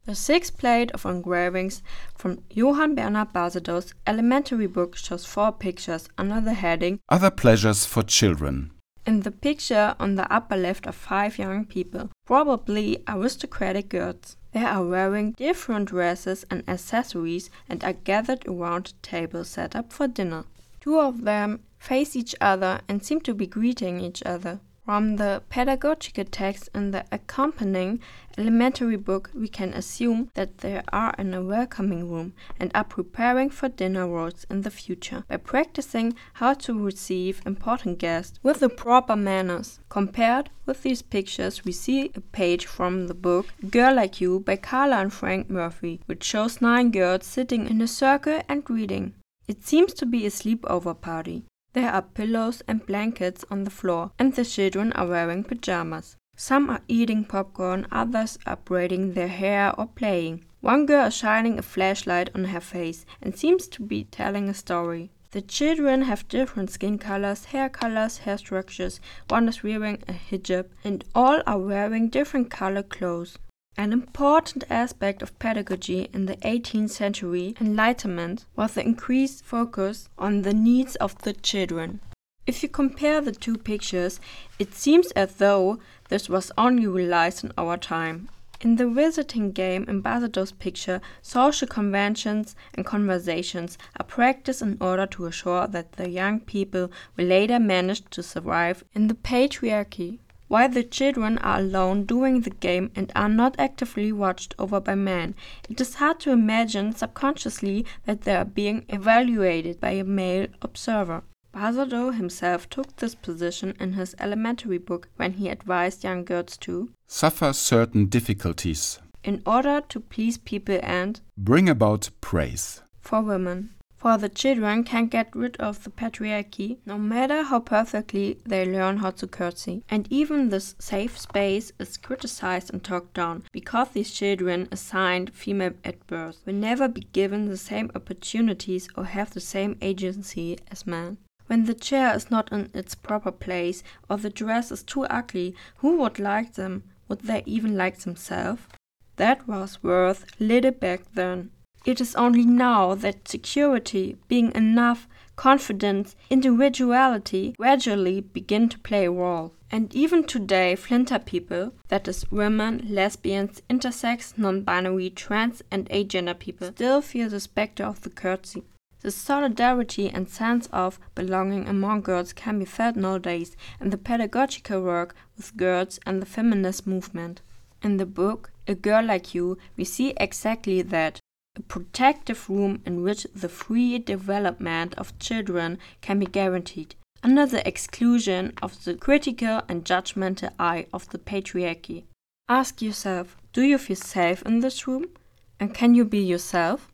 The sixth plate of engravings from Johann Bernhard Basedow's elementary book shows 4 pictures under the heading Other Pleasures for Children. In the picture on the upper left are 5 young people, probably aristocratic girls. They are wearing different dresses and accessories and are gathered around a table set up for dinner. 2 of them face each other and seem to be greeting each other. From the pedagogical text in the accompanying elementary book, we can assume that they are in a welcoming room and are preparing for dinner roles in the future by practicing how to receive important guests with the proper manners. Compared with these pictures, we see a page from the book A Girl Like You by Carla and Frank Murphy, which shows 9 girls sitting in a circle and reading. It seems to be a sleepover party. There are pillows and blankets on the floor, and the children are wearing pajamas. Some are eating popcorn, others are braiding their hair or playing. One girl is shining a flashlight on her face and seems to be telling a story. The children have different skin colors, hair structures, one is wearing a hijab, and all are wearing different colored clothes. An important aspect of pedagogy in the 18th century Enlightenment was the increased focus on the needs of the children. If you compare the 2 pictures, it seems as though this was only realized in our time. In the visiting game in Basedow's picture, social conventions and conversations are practiced in order to assure that the young people will later manage to survive in the patriarchy. While the children are alone during the game and are not actively watched over by men, it is hard to imagine subconsciously that they are being evaluated by a male observer. Basedow himself took this position in his elementary book when he advised young girls to suffer certain difficulties in order to please people and bring about praise. For women. For the children can't get rid of the patriarchy, no matter how perfectly they learn how to curtsy. And even this safe space is criticized and talked down, because these children, assigned female at birth, will never be given the same opportunities or have the same agency as men. When the chair is not in its proper place, or the dress is too ugly, who would like them? Would they even like themselves? That was worth little back then. It is only now that security, being enough, confidence, individuality gradually begin to play a role. And even today, flinter people, that is women, lesbians, intersex, non-binary, trans and agender people, still feel the specter of the curtsy. The solidarity and sense of belonging among girls can be felt nowadays in the pedagogical work with girls and the feminist movement. In the book A Girl Like You, we see exactly that. A protective room in which the free development of children can be guaranteed, under the exclusion of the critical and judgmental eye of the patriarchy. Ask yourself, do you feel safe in this room? And can you be yourself?